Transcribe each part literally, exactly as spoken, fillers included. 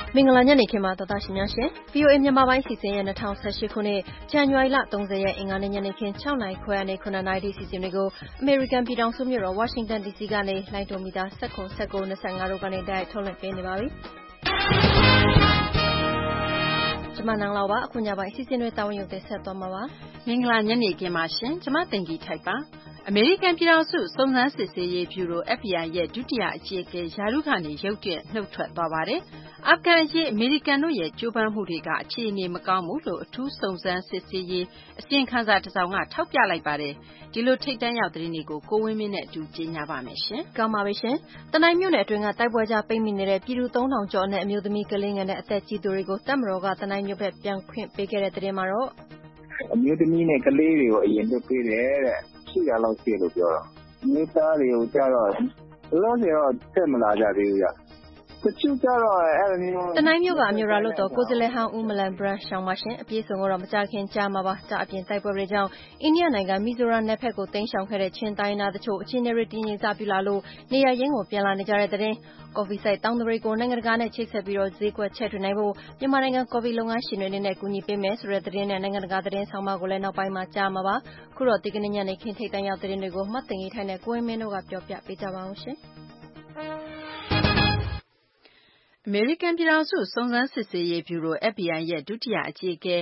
မင်္ဂလာညနေခင်းပါသောသားရှင်များရှင် ဗွီအိုအေ မြန်မာပိုင်းစီစဉ်ရဲ့၂၀၁၈ခုနှစ်ဇန်နဝါရီလ၃၀ရက်အင်္ဂါနေ့ညနေခင်း၆နာရီခွဲကနေ၇နာရီထိစီစဉ်တွေကိုအမေရိကန်ပြည်ထောင်စုမြို့တော်ဝါရှင်တန်ဒီစီကနေလိုင်းတိုမီတာ၁၇ ၁၉ ၂၅တို့ကနေတိုက်ရိုက်ထုတ်လွှင့်ပေးနေပါပြီ။ကျမနန်းလောက်ပါအခုညပိုင်းအစီအစဉ်တွေတာဝန်ယူတင်ဆက်သွားမှာပါ။မင်္ဂလာညနေခင်းပါရှင်ကျမတင်ကြီးထိုက်ပါအမေရိကန်ပြည်ထောင်စုစုံစမ်းစစ်ဆေးရေးဗျူရို F B I ရဲ့ဒုတိယအကြီးအကဲယာရုကနေရုတ်တရက်နှုတ်ထွက်သွားပါတယ်။အာဖဂန်အရေးအမေရိကန်တို့ရဲ့ကြိုးပမ်းမှုတွေကအခြေအနေမကောင်းဘူးလို့အထူးစုံစမ်းစစ်ဆေးရေးအစီရင်ခံစာတစ်စောင်ကထောက်ပြလိုက်ပါတယ်။ဒီလိုထိပ်တန်းရောက်သတင်းတွေကိုကိုဝင်းမင်းနဲ့အတူကြီးညာပါမယ်ရှင်။ကောင်းပါပြီရှင်။တနိုင်းမြို့နယ်အတွင်းကတိုက်ပွဲကြားပိတ်မိနေတဲ့ပြည်သူသုံးထောင်ကျော်နဲ့အမျိုးသမီးကလေးငယ်နဲ့အသက်ကြီးသူတွေကိုတပ်မတော်ကတနိုင်းမြို့ဘက်ပြန်ခွင့်ပေးခဲ့တဲ့သတင်းမှာတော့အမျိုးသမီးနဲ့ကလေးတွေကိုအရင်လွတ်ပေးတယ်တဲ့ရှိတာလောက်ရှိလို့ပြောတော့မိသားတွေကိုကြတော့လောဆယ်တော့တက်မလာကြသေးဘူးရတချို့ကြတော့အဲ့လိုမျိုးတနိုင်းမြို့ကအမျိုးရလို့တော့ကိုယ်စလဲဟောင်းဦးမလန်ဘရန်ရှောင်းပါရှင်အပြည့်စုံတော့မကြခင်ကြားမှာပါကြားအပြင်တိုက်ပွဲတွေကြောင့်အိန္ဒိယနိုင်ငံမီဇိုရမ်နယ်ဖက်ကိုတိမ်းရှောင်ခဲ့တဲ့ချင်းတိုင်းနာတချို့အချင်းတွေတည်ငြိမ်စပြုလာလို့နေရာရင်းကိုပြန်လာနေကြတဲ့တဲ့ကော်ဖီဆိုင်တောင်းတတွေကိုနိုင်ငံတကာနဲ့ချိတ်ဆက်ပြီးတော့ဈေးကွက်ချဲ့ထွင်နိုင်ဖို့မြန်မာနိုင်ငံကော်ဖီလုပ်ငန်းရှင်တွေအနေနဲ့ကူညီပေးမယ်ဆိုတဲ့သတင်းနဲ့နိုင်ငံတကာသတင်းဆောင်မကိုလည်းနောက်ပိုင်းမှာကြားမှာပါခုတော့ဒီကနေ့ညနေခင်းထိပ်တန်းရောက်သတင်းတွေကိုမှတ်တင်ရေးထိုင်တဲ့ကိုဝင်းမင်းတို့ကပြောပြပေးကြပါအောင်ရှင်အမေရိကန်ပြည်ထောင်စုစုံစမ်းစစ်ဆေးရေးဗျူရို F B I ရဲ့ဒုတိယအကြီးအကဲ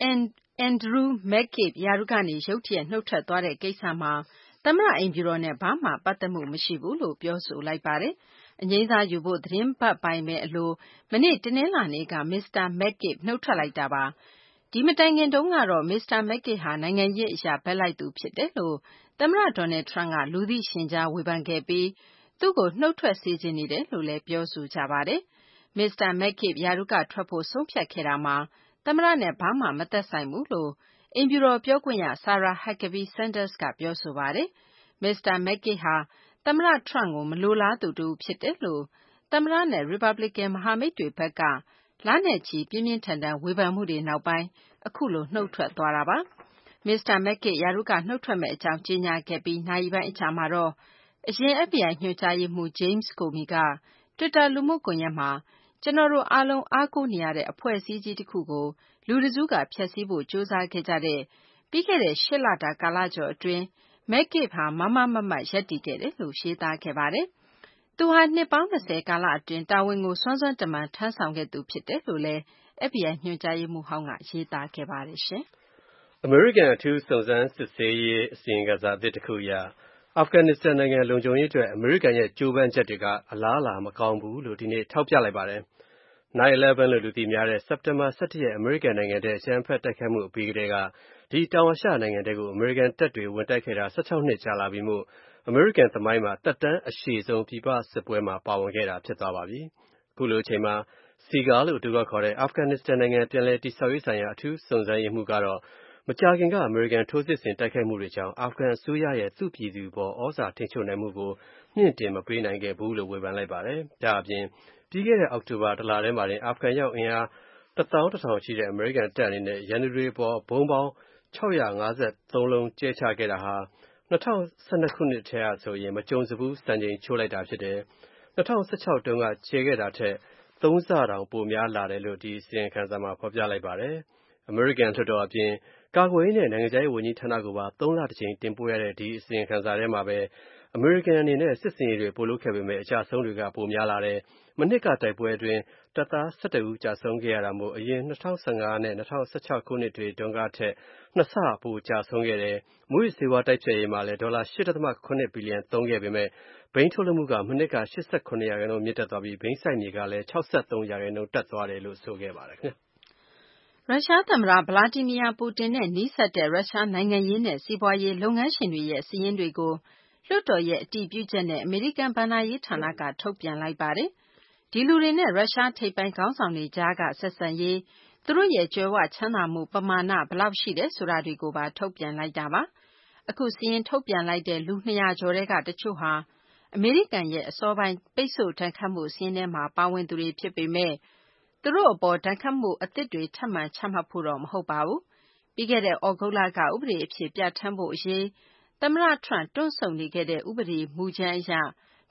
Andrew McCabe ရာထူးကနေရုတ်တရက်နှုတ်ထွက်သွားတဲ့ကိစ္စမှာသမ္မတအိမ်ဖြူတော်နဲ့ဘာမှပတ်သက်မှုမရှိဘူးလို့ပြောဆိုလိုက်ပါတယ်။အငြိမ်းစားယူဖို့သတင်းပတ်ပိုင်မဲ့အလိုမနေ့တနင်္လာနေ့ကမစ္စတာ McCabe နှုတ်ထွက်လိုက်တာပါ။ဒီမတိုင်ခင်တုန်းကတော့မစ္စတာ McCabe ဟာနိုင်ငံရေးအရာဘက်လိုက်သူဖြစ်တယ်လို့သမ္မတ Donald Trump ကလူသိရှင်ကြားဝေဖန်ခဲ့ပြီးသူ့ကိုနှုတ်ထွက်စေချင်နေတယ်လို့လည်းပြောဆိုကြပါတယ်။မစ္စတာ McCabe ရာထူးကထွက်ဖို့ဆုံးဖြတ်ခဲ့တာမှာသမ္မတနဲ့ဘာမှမသက်ဆိုင်ဘူးလို့အိမ်ဖြူတော်ပြောခွင့်ရ Sarah Huckabee Sanders ကပြောဆိုပါတယ်။မစ္စတာ McCabe ဟာသမ္မတ Trump ကိုမလိုလားသူတဦးဖြစ်တယ်လို့သမ္မတနဲ့ Republican မဟာမိတ်တွေဘက်ကလနဲ့ချီပြင်းပြင်းထန်ထန်ဝေဖန်မှုတွေနောက်ပိုင်းအခုလိုနှုတ်ထွက်သွားတာပါ။မစ္စတာ McCabe ရာထူးကနှုတ်ထွက်မယ့်အကြောင်းကြေညာခဲ့ပြီးနာရီပိုင်းအကြာမှာတော့အရင် F B I ညွှန်ကြားရေးမှူး James Comey က Twitter လူမှုကွန်ရက်မှာကျနော်တို့အားလုံးအားကိုးနေရတဲ့အဖွဲ့အစည်းကြီးတခုကိုလူတစုကဖျက်ဆီးဖို့ကြိုးစားခဲ့ကြတဲ့ပြီးခဲ့တဲ့ရှစ်လတာကာလကျော်အတွင်း McCabe ဟာမားမားမတ်မတ်ရပ်တည်ခဲ့တယ်လို့ရေးသားခဲ့ပါတယ်။သူဟာနှစ်ပေါင်း၂၀ကာလအတွင်းတာဝန်ကိုစွမ်းစွမ်းတမန်ထမ်းဆောင်ခဲ့သူဖြစ်တယ်လို့လည်း F B I ညွှန်ကြားရေးမှူးဟောင်းကရေးသားခဲ့ပါတယ်ရှင်။အမေရိကန်အထူးစုံစမ်းစစ်ဆေးရေးအစီရင်ခံစာအသစ်တစ်ခုအရအာဖဂန်နစ္စတန်နိုင်ငံလုံခြုံရေးအတွက်အမေရိကန်ရဲ့ကြိုးပမ်းချက်တွေကအလားအလာမကောင်းဘူးလို့ဒီနေ့ထောက်ပြလိုက်ပါတယ်။ nine eleven လို့လူသိများတဲ့စက်တင်ဘာ၁၁ရက်အမေရိကန်နိုင်ငံထဲအကြမ်းဖက်တိုက်ခိုက်မှုအပြီးကတည်းကဒီတောင်အာရှနိုင်ငံတွေကိုအမေရိကန်တပ်တွေဝင်တိုက်ခဲ့တာ၁၆နှစ်ကြာလာပြီမို့အမေရိကန်သမိုင်းမှာတက်တန်းအရှည်ဆုံးပြည်ပစစ်ပွဲမှာပါဝင်ခဲ့တာဖြစ်သွားပါပြီ။အခုလိုအချိန်မှာ Seagull လို့သူကခေါ်တဲ့အာဖဂန်နစ္စတန်နိုင်ငံပြန်လည်တည်ဆောက်ရေးဆိုင်ရာအထူးစုံစမ်းရေးမှူးကတော့မကြာခင်ကအမေရိကန်ထိုးစစ်ဆင်တိုက်ခိုက်မှုတွေကြောင့်အာဖဂန်အစိုးရရဲ့သူ့ပြည်သူပေါ်ဩဇာထိန်းချုပ်နိုင်မှုကိုမြင့်တင်မပေးနိုင်ခဲ့ဘူးလို့ဝေဖန်လိုက်ပါတယ်။ဒါအပြင်ပြီးခဲ့တဲ့အောက်တိုဘာလထဲမှာတင်အာဖဂန်ရောက်အင်အားတစ်သောင်းတစ်ထောင်ရှိတဲ့အမေရိကန်တပ်အနေနဲ့ရန်သူတွေပေါ်ဘုံပေါင်း၆၅၃လုံးကျဲချခဲ့တာဟာ၂၀၁၂ခုနှစ်ထဲကဆိုရင်မကြုံစဘူးစံချိန်ချိုးလိုက်တာဖြစ်တယ်။၂၀၁၆တုန်းကကျဲခဲ့တာထက်သုံးဆတောင်ပိုများလာတယ်လို့ဒီအစီရင်ခံစာမှာဖော်ပြလိုက်ပါတယ်။အမေရိကန်လွှတ်တော်အပြင်ကာကွယ်ရေးနဲ့နိုင်ငံခြားရေးဝန်ကြီးဌာနကိုပါသုံးလတစ်ကြိမ်တင်ပို့ရတဲ့ဒီအစီရင်ခံစာထဲမှာပဲအမေရိကန်အနေနဲ့စစ်စင်ရေးတွေပိုလုပ်ခဲ့ပေမဲ့အကြဆုံးတွေကပိုများလာတယ်။မနှစ်ကတိုက်ပွဲအတွင်းတပ်သား၁၁ဦးကြာဆုံးခဲ့ရတာမို့အရင်၂၀၁၅နဲ့၂၀၁၆ခုနှစ်တွေတုန်းကထက်နှစ်ဆပိုကြာဆုံးခဲ့တယ်။မူးယစ်ဆေးဝါးတိုက်ဖျက်ရေးမှာလည်းဒေါ်လာ၈.၇ဘီလီယံသုံးခဲ့ပေမဲ့ဘိန်းထုတ်လုပ်မှုကမနှစ်က၈၇ရာခိုင်နှုန်းမြင့်တက်သွားပြီးဘိန်းစိုက်မြေကလည်း၆၃ရာခိုင်နှုန်းတက်သွားတယ်လို့ဆိုခဲ့ပါတယ်ခင်ဗျာ။ရုရှားသမ္မတဗလာတီမီယာပူတင်နဲ့နီးစပ်တဲ့ရုရှားနိုင်ငံရေးနဲ့စီးပွားရေးလုပ်ငန်းရှင်တွေရဲ့စာရင်းတွေကိုလွှတ်တော်ရဲ့အတည်ပြုချက်နဲ့အမေရိကန်ဘဏ္ဍာရေးဌာနကထုတ်ပြန်လိုက်ပါတယ်။ဒီလူတွေနဲ့ရုရှားထိပ်ပိုင်းခေါင်းဆောင်တွေကြားကဆက်ဆံရေးသူတို့ရဲ့ကြွယ်ဝချမ်းသာမှုပမာဏဘယ်လောက်ရှိတယ်ဆိုတာတွေကိုပါထုတ်ပြန်လိုက်တာပါ။အခုစာရင်းထုတ်ပြန်လိုက်တဲ့လူနှစ်ရာကျော်ထဲကတချို့ဟာအမေရိကန်ရဲ့အစောပိုင်းပိတ်ဆို့ဒဏ်ခတ်မှုစာရင်းထဲမှာပါဝင်သူတွေဖြစ်ပေမဲ့သူတို့အပေါ်ဒဏ်ခတ်မှုအသစ်တွေထပ်မံချမှတ်ဖို့တော့မဟုတ်ပါဘူး။ပြီးခဲ့တဲ့ဩဂုတ်လကဥပဒေအဖြစ်ပြဋ္ဌာန်းဖို့အရေးသမ္မတ Trump တွန့်ဆုတ်နေခဲ့တဲ့ဥပဒေမူကြမ်းအရ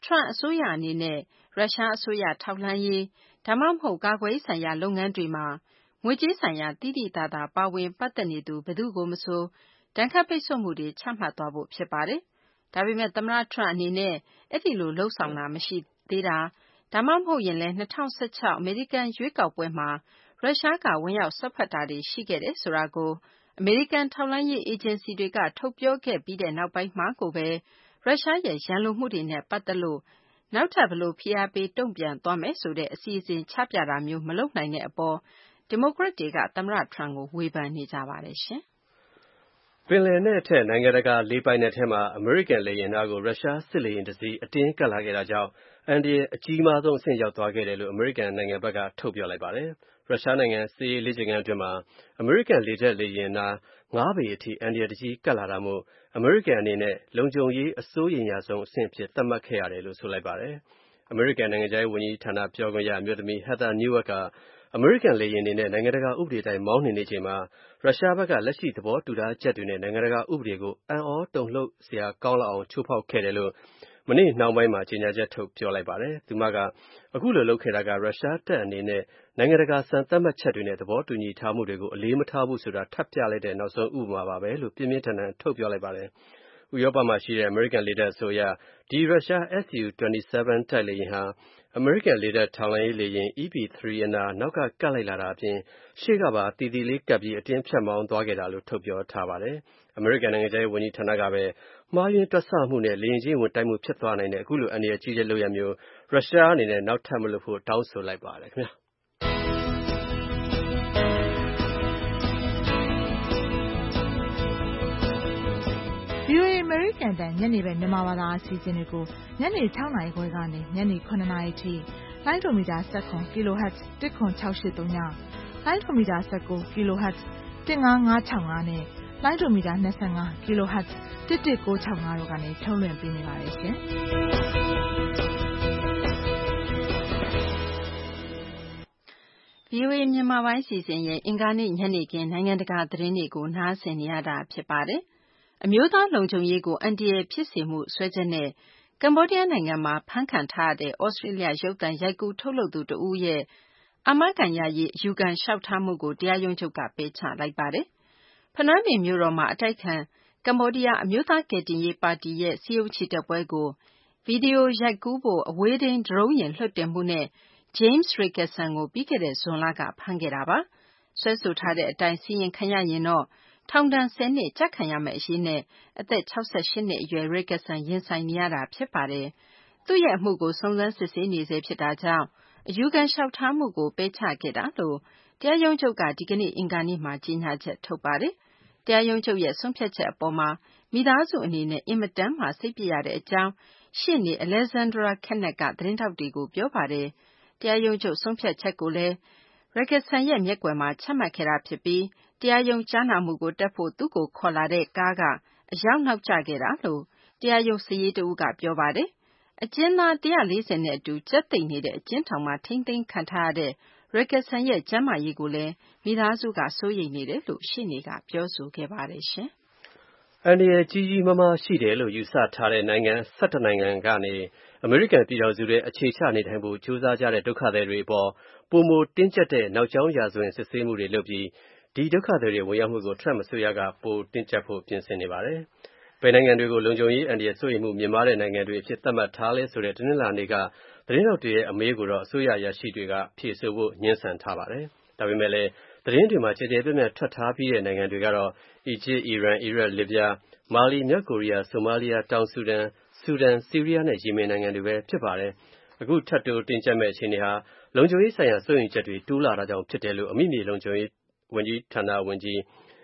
Trump အစိုးရအနေနဲ့ရုရှားအစိုးရထောက်လှမ်းရေးဒါမှမဟုတ်ကာကွယ်ရေးဆိုင်ရာလုပ်ငန်းတွေမှာငွေကြေးဆိုင်ရာတိတိကျကျပါဝင်ပတ်သက်နေသူဘယ်သူကိုမဆိုဒဏ်ခတ်ပိတ်ဆို့မှုတွေချမှတ်သွားဖို့ဖြစ်ပါတယ်။ဒါပေမဲ့သမ္မတ Trump အနေနဲ့အဲ့ဒီလိုလှုပ်ဆောင်တာမရှိသေးတာဒါမှမဟုတ်ရင်လည်း၂၀၁၆အမေရိကန်ရွေးကောက်ပွဲမှာရုရှားကဝင်ရောက်ဆွတ်ဖက်တာတွေရှိခဲ့တယ်ဆိုတာကိုအမေရိကန်ထောက်လှမ်းရေးအေဂျင်စီတွေကထုတ်ပြောခဲ့ပြီးတဲ့နောက်ပိုင်းမှာကိုပဲရုရှားရဲ့ရန်လိုမှုတွေနဲ့ပတ်သက်လို့နောက်ထပ်ဘလို့ဖိအားပေးတုံ့ပြန်သွားမယ်ဆိုတဲ့အစီအစဉ်ချပြတာမျိုးမလုပ်နိုင်တဲ့အပေါ်ဒီမိုကရက်တွေကသမ္မတ Trump ကိုဝေဖန်နေကြပါတယ်ရှင်။ပင်လယ်နက်အထက်နိုင်ငံတကာလေပိုင်နက်ထဲမှာအမေရိကန်လေယာဉ်နားကိုရုရှားစစ်လေယာဉ်တစ်စီးအတင်းကပ်လာခဲ့တာကြောင့်အန္တရာယ်အကြီးမားဆုံးအဆင့်ရောက်သွားခဲ့တယ်လို့အမေရိကန်နိုင်ငံဘက်ကထုတ်ပြောလိုက်ပါတယ်။ရုရှားနိုင်ငံစစ်ရေးလေ့ကျင့်ခန်းအတွင်းမှာအမေရိကန်လေတပ်လေယာဉ်နားငါးပေအထိအန္တရာယ်တကြီးကပ်လာတာမို့အမေရိကန်အနေနဲ့လုံခြုံရေးအစိုးရိမ်ရဆုံးအဆင့်ဖြစ်သတ်မှတ်ခဲ့ရတယ်လို့ဆိုလိုက်ပါတယ်။အမေရိကန်နိုင်ငံခြားရေးဝန်ကြီးဌာနပြောခွင့်ရအမျိုးသမီး Heather Nauert ကအမေရိကန်လေယာဉ်အနေနဲ့နိုင်ငံတကာဥပဒေတိုင်းမောင်းနှင်နေချိန်မှာရုရှားဘက်ကလက်ရှိသဘောတူထားချက်တွေနဲ့နိုင်ငံတကာဥပဒေကိုအံ့ဩတုန်လှုပ်စရာကောင်းလောက်အောင်ချိုးဖောက်ခဲ့တယ်လို့မနေ့နှောင်းပိုင်းမှာကြေညာချက်ထုတ်ပြောလိုက်ပါတယ်။သူမကအခုလိုလုပ်ခဲ့တာကရုရှားတပ်အနေနဲ့နိုင်ငံတကာစံသတ်မှတ်ချက်တွေနဲ့သဘောတူညီထားမှုတွေကိုအလေးမထားဘူးဆိုတာထပ်ပြလိုက်တဲ့နောက်ဆုံးဥပမာပါပဲလို့ပြင်းပြင်းထန်ထန်ထုတ်ပြောလိုက်ပါတယ်။ဥရောပမှာရှိတဲ့အမေရိကန်လေတပ်အဆိုအရဒီရုရှား S U ၂၇ တိုက်လေယာဉ်ဟာအမေရိကန်လေတပ်ထောက်လှမ်းရေးလေယာဉ် E P သုံး အနားနောက်ကကပ်လိုက်လာတာအပြင်ရှေ့ကပါတည်တည်လေးကပ်ပြီးအတင်းဖြတ်မောင်းသွားခဲ့တာလို့ထုတ်ပြောထားပါတယ်။အမေရိကန်နိုင်ငံခြားရေးဝန်ကြီးဌာနကပဲမှားယွင်းတွက်ဆမှုနဲ့လေယာဉ်ချင်းဝင်တိုက်မှုဖြစ်သွားနိုင်တဲ့အခုလိုအန္တရာယ်ကြီးတဲ့လုပ်ရပ်မျိုးရုရှားအနေနဲ့နောက်ထပ်မလုပ်ဖို့တောင်းဆိုလိုက်ပါတယ်ခင်ဗျာ။ဗွီအိုအေ American တန်ညနေပဲမြန်မာဘာသာအစီအစဉ်တွေကိုညနေ၆နာရီခွဲကနေညနေ၇နာရီထိလိုင်းဒိုမီတာ၁၇ kHz တစ်ခွန်၆၈၃ညလိုင်းဒိုမီတာ၁၉ kHz တစ်၅၅၆၅နဲ့လိုင်းဒိုမီတာ၂၅ kHz တစ်၁၉၆၅တို့ကနေထုတ်လွှင့်ပေးနေပါတယ်ရှင်။ဗွီအိုအေမြန်မာပိုင်းစီစဉ်ရဲ့အင်္ဂါနေ့ညနေခင်းနိုင်ငံတကာသတင်းတွေကိုနားဆင်နေရတာဖြစ်ပါတယ်။အမျိုးသားလုံခြုံရေးကိုအန္တရာယ်ဖြစ်စေမှုစွဲချက်နဲ့ကမ္ဘောဒီးယားနိုင်ငံမှာဖမ်းခံထားရတဲ့ဩစတြေးလျရုပ်သံရိုက်ကူးထုတ်လုပ်သူတဦးရဲ့အာမခံရရေးအယူခံလျှောက်ထားမှုကိုတရားရုံးချုပ်ကပယ်ချလိုက်ပါတယ်။ဖနွမ်းပင်မြို့တော်မှာအတိုက်ခံကမ္ဘောဒီးယားအမျိုးသားကယ်တင်ရေးပါတီရဲ့စည်းရုံးချီတက်ပွဲကိုဗီဒီယိုရိုက်ကူးဖို့အဝေးထိန်းဒရုန်းယာဉ်လွှတ်တင်မှုနဲ့ James Ricketson ကိုပြီးခဲ့တဲ့ဇွန်လကဖမ်းခဲ့တာပါ။စွဲဆိုထားတဲ့အတိုင်းစီရင်ခံရရင်တော့ထောင်ဒဏ်၁၀နှစ်ကျခံရမယ့်အရေးနဲ့အသက်၆၈နှစ်အရွယ် Ricketson ရင်ဆိုင်နေရတာဖြစ်ပါတယ်။သူ့ရဲ့အမှုကိုစုံစမ်းစစ်ဆေးနေဆဲဖြစ်တာကြောင့်အယူခံလျှောက်ထားမှုကိုပယ်ချခဲ့တာလို့တရားရုံးချုပ်ကဒီကနေ့အင်္ဂါနေ့မှာကြေညာချက်ထုတ်ပါတယ်။တရားရုံးချုပ်ရဲ့ဆုံးဖြတ်ချက်အပေါ်မှာမိသားစုအနေနဲ့အင်မတန်မှစိတ်ပျက်ရတဲ့အကြောင်းရှေ့နေ Alexandra Kennett ကသတင်းထောက်တွေကိုပြောပါတယ်။တရားရုံးချုပ်ဆုံးဖြတ်ချက်ကိုလည်းRicketson ရဲ့မျက်ကွယ်မှာချမှတ်ခဲ့တာဖြစ်ပြီးတရားရုံးကြားနာမှုကိုတက်ဖို့သူ့ကိုခေါ်လာတဲ့ကားကအရောက်နောက်ကျခဲ့တာလို့တရားရုံးစာရေးတဦးကပြောပါတယ်။အကျဉ်းသား၁၄၀နဲ့အတူကြက်သိပ်နေတဲ့အကျဉ်းထောင်မှာထိန်းသိမ်းခံထားရတဲ့ Ricketson ရဲ့ကျန်းမာရေးကိုလည်းမိသားစုကစိုးရိမ်နေတယ်လို့ရှေ့နေကပြောဆိုခဲ့ပါတယ်ရှင်။အန္တရာယ်ကြီးကြီးမားမားရှိတယ်လို့ယူဆထားတဲ့နိုင်ငံ၁၁နိုင်ငံကနေအမေရိကန်ပြည်ထောင်စုထဲအခြေချနေထိုင်ဖို့ကြိုးစားကြတဲ့ဒုက္ခသည်တွေအပေါ်ပိုမိုတင်းကျပ်တဲ့နောက်ကြောင်းရာဇဝင်စစ်ဆေးမှုတွေလုပ်ပြီးဒီဒုက္ခသည်တွေဝင်ရောက်မှုကိုထရမ့်အစိုးရကပိုတင်းကျပ်ဖို့ပြင်ဆင်နေပါတယ်။ဘယ်နိုင်ငံတွေကိုလုံခြုံရေးအန္တရာယ်စိုးရိမ်မှုမြင့်မားတဲ့နိုင်ငံတွေအဖြစ်သတ်မှတ်ထားလဲဆိုတဲ့တနင်္လာနေ့ကသတင်းထောက်တွေရဲ့အမေးကိုတော့အစိုးရအရာရှိတွေကဖြေဆိုဖို့ငြင်းဆန်ထားပါတယ်။ဒါပေမဲ့လည်းသတင်းတွေမှာကြည်ကြဲပြန့်ပြန့်ထွက်ထားပြီးတဲ့နိုင်ငံတွေကတော့အီဂျစ်၊အီရန်၊အီရတ်၊လစ်ဗျား၊မာလီ၊မြောက်ကိုရီးယား၊ဆိုမာလီယာ၊တောင်ဆူဒန်၊ဆူဒန်၊ဆီးရီးယားနဲ့ယီမင်နိုင်ငံတွေပဲဖြစ်ပါတယ်။အခုထပ်တိုးတင်းကျပ်မယ့်အခြေအနေဟာလုံခြုံရေးဆိုင်ရာစိုးရိမ်ချက်တွေတိုးလာတာကြောင့်ဖြစ်တယ်လို့အမိမြေလုံခြုံရေးဝန်ကြီးဌာနဝန်ကြီး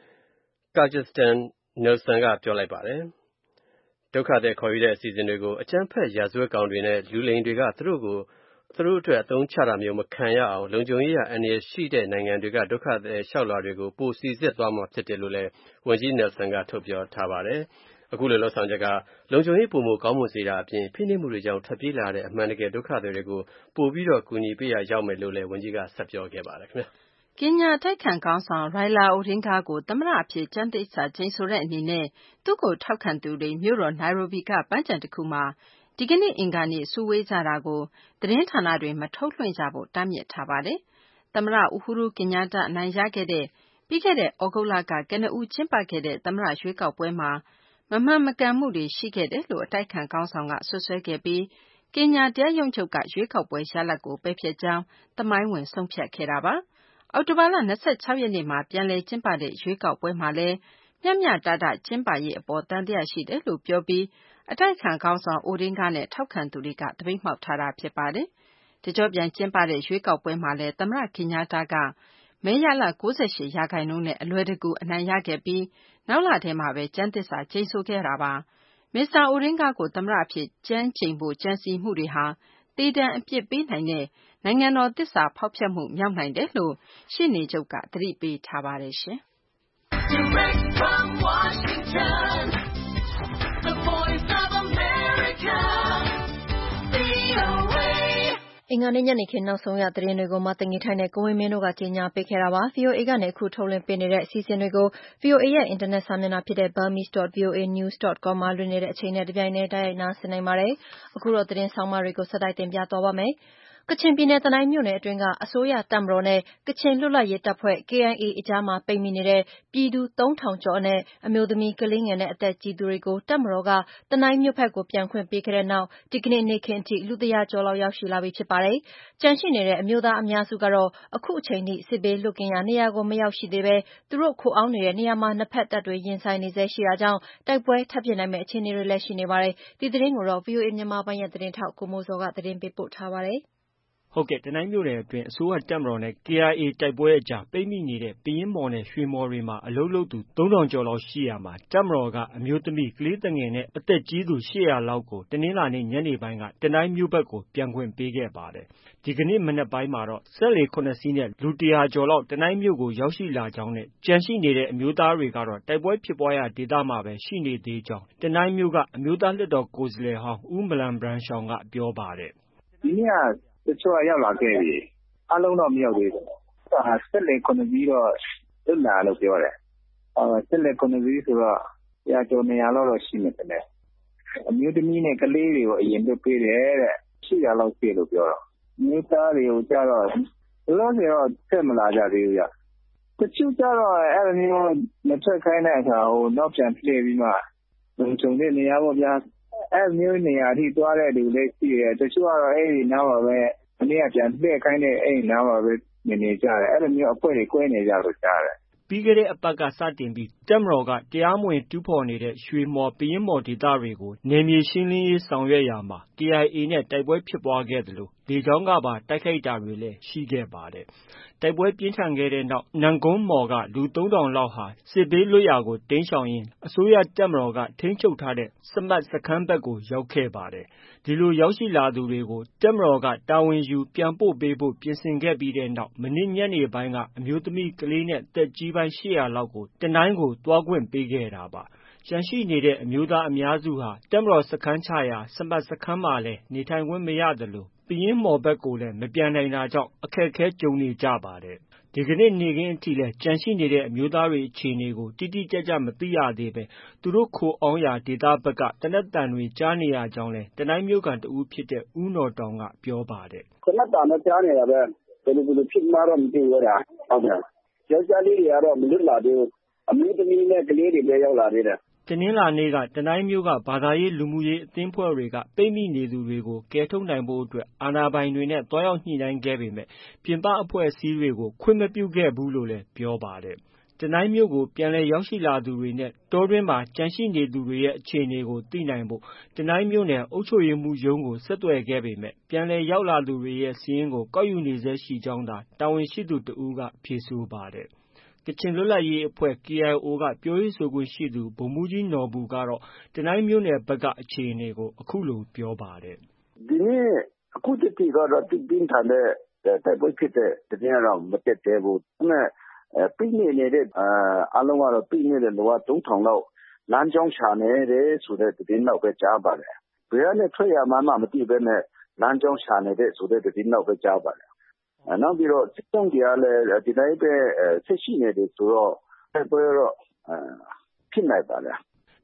Kirstjen Nielsen ကပြောလိုက်ပါတယ်။ဒုက္ခသည်ခေါ်ယူတဲ့အစီအစဉ်တွေကိုအကြမ်းဖက်ရာဇဝတ်ကောင်တွေနဲ့လူလိမ်တွေကသူတို့ကိုသူတို့အတွက်အသုံးချတာမျိုးမခံရအောင်လုံခြုံရေးအန္တရာယ်ရှိတဲ့နိုင်ငံတွေကဒုက္ခသည်လျှောက်လွှာတွေကိုပိုစိစစ်သွားမှာဖြစ်တယ်လို့လည်းဝန်ကြီး Nielsen ကထုတ်ပြောထားပါတယ်။အခုလိုလှုပ်ဆောင်ချက်ကလုံခြုံရေးပိုမိုကောင်းမွန်စေတာအပြင်ဖိနှိပ်မှုတွေကြောင့်ထွက်ပြေးလာတဲ့အမှန်တကယ်ဒုက္ခသည်တွေကိုပိုပြီးတော့ကူညီပေးရရောက်မယ်လို့လည်းဝန်ကြီးကဆက်ပြောခဲ့ပါတယ်ခင်ဗျာ။ကင်ညာအတိုက်အခံခေါင်းဆောင် Raila Odinga ကိုသမ္မတအဖြစ်ကျမ်းသစ္စာကျိန်ဆိုတဲ့အနေနဲ့သူ့ကိုထောက်ခံသူတွေမြို့တော်နိုင်ရိုဘီကပန်းခြံတခုမှာဒဒီကနေ့အင်္ဂါနေ့စုဝေးကြတာကိုသတင်းဌာနတွေမထုတ်လွှင့်ကြဖို့တားမြစ်ထားပါတယ်။သမ္မတဦးဟူးရူးကင်ညာတာအနိုင်ရခဲ့တဲ့ပြီးခဲ့တဲ့ဩဂုတ်လကကနဦးကျင်းပခဲ့တဲ့သမ္မတရွေးကောက်ပွဲမှာမမှန်မကန်မှုတွေရှိခဲ့တယ်လို့အတိုက်ခံခေါင်းဆောင်ကဆွဆွဲခဲ့ပြီးကင်ညာတရားရုံးချုပ်ကရွေးကောက်ပွဲရလဒ်ကိုပယ်ဖျက်ကြောင်းသမိုင်းဝင်ဆုံးဖြတ်ခဲ့တာပါ။အောက်တိုဘာလ၂၆ရက်နေ့မှာပြန်လည်ကျင်းပတဲ့ရွေးကောက်ပွဲမှာလည်းမျှမျှတတကျင်းပရေးအပေါ်သံသယရှိတယ်လို့ပြောပြီးအတိုက်ခံခေါင်းဆောင်အိုဒင်းဂါနဲ့ထောက်ခံသူတွေကသပိတ်မှောက်ထားတာဖြစ်ပါတယ်။တကြောပြန်ကျင်းပတဲ့ရွေးကောက်ပွဲမှာလည်းသမ္မတကင်ညာတာကမဲရလ၉၈ရာခိုင်နှုန်းနဲ့အလွယ်တကူအနိုင်ရခဲ့ပြီးနောက်လထဲမှာပဲကျမ်းသစ္စာကျိန်ဆိုခဲ့တာပါ။မစ္စတာအိုဒင်းဂါကိုသမ္မတအဖြစ်ကျမ်းကျိန်ဖို့ကြံစည်မှုတွေဟာသေဒဏ်အပြစ်ပေးနိုင်တဲ့နိုင်ငံတော်သစ္စာဖောက်ဖျက်မှုမြောက်နိုင်တယ်လို့ရှေ့နေချုပ်ကသတိပေးထားပါတယ်ရှင်။ Direct from Washington, the voice of America, အင်္ဂါနေ့ညနေခင်းနောက်ဆုံးရသတင်းတွေကိုမှတင်ပြထိုင်တဲ့ကိုဝင်းမင်းတို့ကကြီးညာပေးခဲ့တာပါ။ ဗွီအိုအေကနေအခုထုတ်လွှင့်ပေးနေတဲ့အစီအစဉ်တွေကို ဗွီအိုအေရဲ့အင်တာနက်စာမျက်နှာဖြစ်တဲ့ burmese dot v o a news dot com မှာလွှင့်နေတဲ့အချိန်နဲ့တပြိုင်တည်းတိုက်ရိုက်နားဆင်နိုင်ပါတယ်။အခုတော့သတင်းဆောင်မတွေကိုဆက်တိုက်တင်ပြသွားပါမယ်။ကချင်ပြည်နယ်တနိုင်းမြို့နယ်အတွင်းကအစိုးရတပ်မတော်နဲ့ကချင်လွတ်လပ်ရေးတပ်ဖွဲ့ K I A အကြားမှာပိတ်မိနေတဲ့ပြည်သူသုံးထောင်ကျော်အနက်အမျိုးသမီးကလေးငယ်နဲ့အသက်ကြီးသူတွေကိုတပ်မတော်ကတနိုင်းမြို့ဘက်ကိုပြန်ခွင့်ပေးခဲ့တဲ့နောက်ဒီကနေ့နေ့ခင်းအထိလူတရာကျော်လောက်ရောက်ရှိလာပြီဖြစ်ပါတယ်။ကျန်ရှိနေတဲ့အမျိုးသားအများစုကတော့အခုအချိန်ထိစစ်ဘေးလွတ်ကင်းရာနေရာကိုမရောက်ရှိသေးဘဲသူတို့ခိုအောင်းနေတဲ့နေရာမှာနှစ်ဖက်တပ်တွေရင်ဆိုင်နေဆဲရှိတာကြောင့်တိုက်ပွဲထပ်ဖြစ်နိုင်မယ့်အခြေအနေတွေလည်းရှိနေပါတယ်။ဒီသတင်းကိုတော့ ဗွီအိုအေမြန်မာပိုင်းရဲ့သတင်းထောက်ကိုမိုးစောကသတင်းပေးပို့ထားပါတယ်။ဟုတ်ကဲ့တနိုင်းမြို့နယ်အတွင်းအစိုးရတပ်မတော်နဲ့ K I A တိုက်ပွဲအကြားပိတ်မိနေတဲ့ပယင်းမှော်နဲ့ရွှေမှော်တွေမှာအလုပ်လုပ်သူသုံးထောင်ကျော်လောက်ရှိရာမှာတပ်မတော်ကအမျိုးသမီးကလေးသူငယ်နဲ့အသက်ကြီးသူ၈၀၀လောက်ကိုတနင်္လာနေ့ညနေပိုင်းကတနိုင်းမြို့ဘက်ကိုပြန်ခွင့်ပေးခဲ့ပါတယ်။ဒီကနေ့မနက်ပိုင်းမှာတော့စက်လှေ၇စီးနဲ့လူတရာကျော်လောက်တနိုင်းမြို့ကိုရောက်ရှိလာကြောင်းနဲ့ကျန်ရှိနေတဲ့အမျိုးသားတွေကတော့တိုက်ပွဲဖြစ်ပွားရာဒေသမှာပဲရှိနေသေးကြောင်းတနိုင်းမြို့ကအမျိုးသားလွှတ်တော်ကိုယ်စားလှယ်ဟောင်းဦးမလန်ဘရန်ရှောင်ကပြောပါတယ်။ဒီနေ့ကတချို့ရောက်လာခဲ့ပြီအားလုံးတော့မရောက်သေးဘူး။ဟာဆက်လေခုနှစ်စီးတော့လွတ်လာလို့ပြောတယ်။အော်ဆက်လေခုနှစ်စီးဆိုတော့ရာကျော်နေရာလောက်တော့ရှိနေတယ်။အမျိုးသမီးနဲ့ကလေးတွေကိုအရင်လွတ်ပေးတယ်တဲ့။ရှိရလောက်ပြည့်လို့ပြောတော့မြို့သားတွေကိုကြတော့လောဆယ်တော့ဆက်မလာကြသေးဘူးရ။တချို့ကြတော့အဲ့လိုမျိုးမထွက်ခိုင်းတဲ့အခါဟိုနောက်ပြန်ပြေးပြီးမှလုံခြုံတဲ့နေရာပေါ့ဗျာ။အဲ့မျိုးနေရာထိသွားတဲ့လူတွေရှိတယ်။တချို့ကတော့အဲ့ဒီနောက်ပါပဲအနည်းကပြန်ပြည့်ခိုင်းတဲ့အဲ့နားမှာပဲနေနေကြတယ်အဲ့လိုမျိုးအဖွဲ့တွေ꿰နေကြလို့ကြားတယ်ပြီးခဲ့တဲ့အပတ်ကစတင်ပြီးတပ်မတော်ကတရားမဝင်တူးဖော်နေတဲ့ရွှေမှော်ပယင်းမှော်ဒေသတွေကိုနယ်မြေရှင်းလင်းရေးဆောင်ရွက်ရာမှာ K I A နဲ့တိုက်ပွဲဖြစ်ပွားခဲ့သလိုလေကြောင်းကပါတိုက်ခိုက်တာတွေလည်းရှိခဲ့ပါတယ်။တိုက်ပွဲပြင်းထန်ခဲ့တဲ့နောက်နန်ကုန်းမှော်ကလူသုံးထောင်လောက်ဟာစစ်ဘေးလွတ်ရာကိုတိမ်းရှောင်ရင်းအစိုးရတပ်မတော်ကထိန်းချုပ်ထားတဲ့စမတ်စခန်းဘက်ကိုရောက်ခဲ့ပါတယ်။ဒီလိုရောက်ရှိလာသူတွေကိုတပ်မတော်ကတာဝန်ယူပြန်ပို့ပေးဖို့ပြင်ဆင်ခဲ့ပြီးတဲ့နောက်မနေ့ညနေပိုင်းကအမျိုးသမီးကလေးနဲ့တက်ကြီးပိုင်း၈၀၀လောက်ကိုတနိုင်းကိုသွားခွင့်ပေးခဲ့တာပါ။ကျန်ရှိနေတဲ့အမျိုးသားအများစုဟာတပ်မတော်စခန်းချရာစမတ်စခန်းမှာလည်းနေထိုင်ခွင့်မရသလိုပယင်းမှော်ဘက်ကိုလည်းမပြန်နိုင်တာကြောင့်အခက်အခဲကြုံနေကြပါတယ်။ဒီကနေ့နေ့ခင်းအထိလည်းကျန်ရှိနေတဲ့အမျိုးသားတွေအခြေအနေကိုတိတိကျကျမသိရသေးပဲသူတို့ခိုအောင်းရာဒေသဘက်ကတနက်တန်တွေကြားနေရကြောင်းလဲတနိုင်းမြို့ကန်တဦးဖြစ်တဲ့ဦးနော်တောင်ကပြောပါတယ်။တနက်တန်နဲ့ကြားနေတာပဲဘယ်လိုဘယ်လိုဖြစ်မှတော့မသိဘူးလားဟုတ်တယ်။ယောက်ျားလေးတွေကတော့မလွတ်လာသေးဘူးအမျိုးသမီးနဲ့ကလေးတွေပဲရောက်လာသေးတယ်။တနင်္လာနေ့ကတနိုင်းမြို့ကဘာသာရေးလူမှုရေးအသင်းဖွဲ့တွေကပိတ်မိနေသူတွေကိုကယ်ထုတ်နိုင်ဖို့အတွက်အာဏာပိုင်တွေနဲ့တွားရောက်ညှိနှိုင်းခဲ့ပေမဲ့ပြင်ပအဖွဲ့အစည်းတွေကိုခွင့်မပြုခဲ့ဘူးလို့လည်းပြောပါတယ်။တနိုင်းမြို့ကိုပြန်လည်ရောက်ရှိလာသူတွေနဲ့တောတွင်းမှာကျန်ရှိနေသူတွေရဲ့အခြေအနေကိုသိနိုင်ဖို့တနိုင်းမြို့နယ်အုပ်ချုပ်ရေးမှူးရုံးကိုဆက်သွယ်ခဲ့ပေမဲ့ပြန်လည်ရောက်လာသူတွေရဲ့စာရင်းကိုကောက်ယူနေဆဲရှိကြောင်းသာတာဝန်ရှိသူတဦးကဖြေဆိုပါတယ်။ကချင်လွတ်လပ်ရေးအဖွဲ့ K I O ကပြောရေးဆိုခွင့်ရှိသူဗိုလ်မှူးကြီးနော်ဘူကတော့တနိုင်းမြို့နယ်ဘက်ကအခြေအနေကိုအခုလိုပြောပါတယ်။ဒီနေ့အခုတတိကတော့တိပင်းထန်တဲ့တိုက်ပွဲဖြစ်တဲ့တင်းကတော့မတက်သေးဘူး။ဒါပေမဲ့ပြိနေနေတဲ့အားလုံးကတော့ပြိနေတဲ့လူကသုံးထောင်လောက်လမ်းကြောင်းချနေတယ်ဆိုတဲ့တင်းတော့ပဲကြားပါတယ်။ဘယ်ကနေထွက်ရမှန်းမသိဘဲနဲ့လမ်းကြောင်းချနေတဲ့ဆိုတဲ့တင်းတော့ပဲကြားပါတယ်။နောက်ပြီးတော့စစ်တုံးကြီးကလည်းဒီတိုင်းပဲဆက်ရှိနေတယ်ဆိုတော့တိုက်ပွဲတော့ဖြစ်နိုင်ပါလေ။တ